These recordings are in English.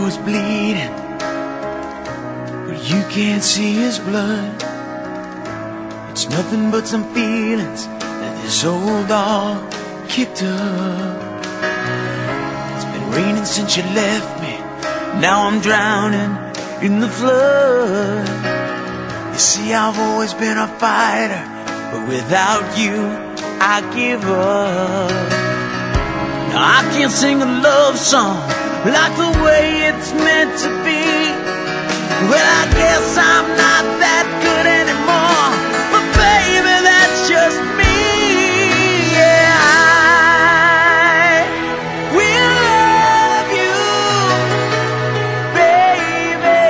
was bleeding, but you can't see his blood. It's nothing but some feelings that this old dog kicked up. It's been raining since you left me, now I'm drowning in the flood. You see, I've always been a fighter, but without you, I give up. Now I can't sing a love song like the way it's meant to be. Well, I guess I'm not that good anymore, but baby, that's just me. Yeah, I will love you, baby,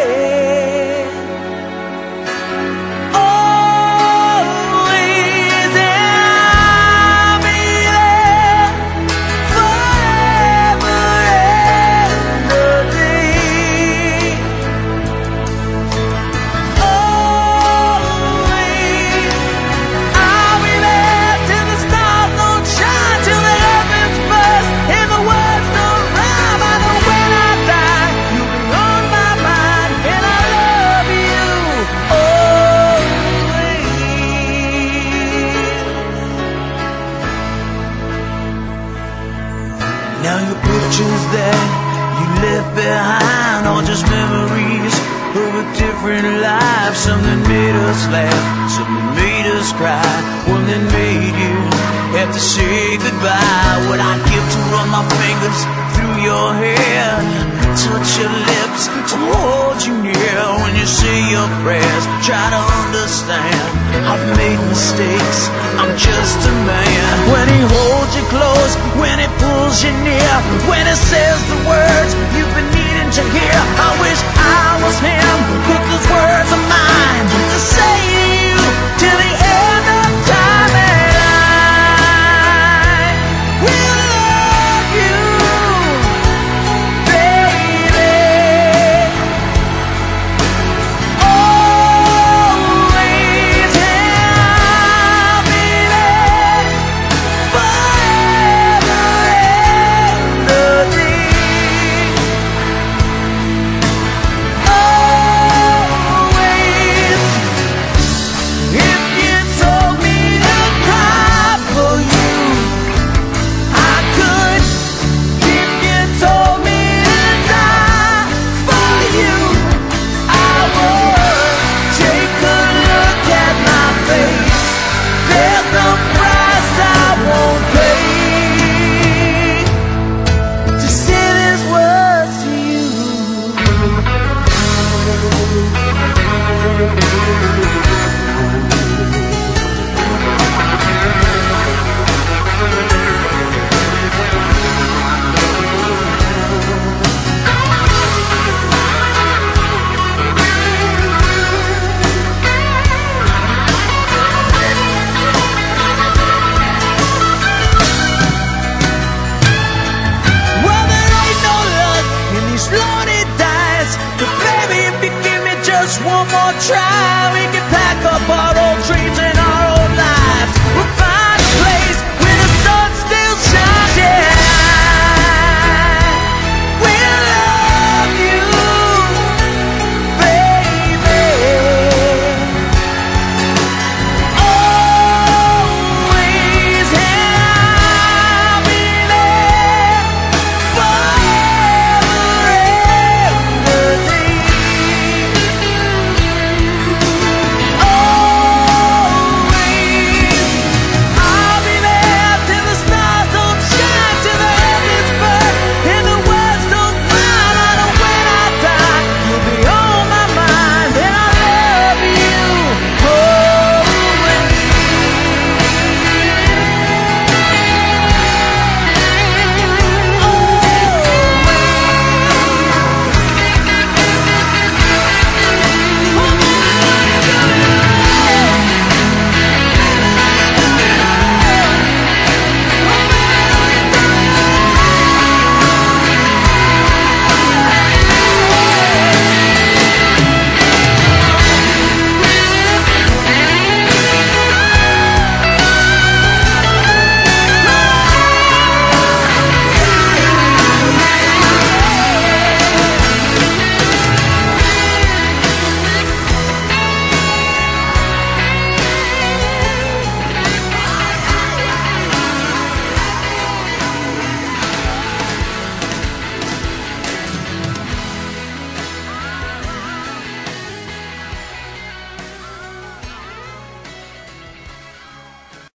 always, and I'll be there forever and a day. Always, I'll be there till the stars don't shine, till the heavens burst and the words don't rhyme. I know when I die, you'll be on my mind, and I love you always. Now your pictures that you left behind are just memories of a different life. Something made us laugh, something made us cry, one that made you have to say goodbye. What I'd give to run my fingers through your hair, touch your lips, to hold you near. When you say your prayers, try to understand, I've made mistakes, I'm just a man. When he holds you close, when he pulls you near, when he says the words you've been needing to hear, I wish I was him, 'cause those words are